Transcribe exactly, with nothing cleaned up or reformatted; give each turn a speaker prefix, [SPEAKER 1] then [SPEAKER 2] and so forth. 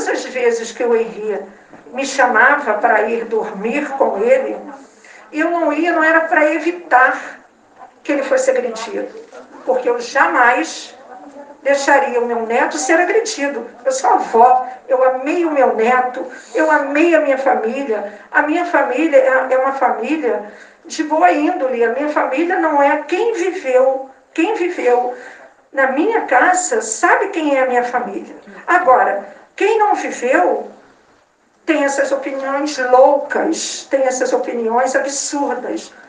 [SPEAKER 1] as vezes que o Henri me chamava para ir dormir com ele, eu não ia, não era para evitar que ele fosse agredido, porque eu jamais deixaria o meu neto ser agredido. Eu sou avó, eu amei o meu neto, eu amei a minha família. A minha família é uma família de boa índole. A minha família não é quem viveu, quem viveu na minha casa sabe quem é a minha família. Agora, quem não viveu tem essas opiniões loucas, tem essas opiniões absurdas.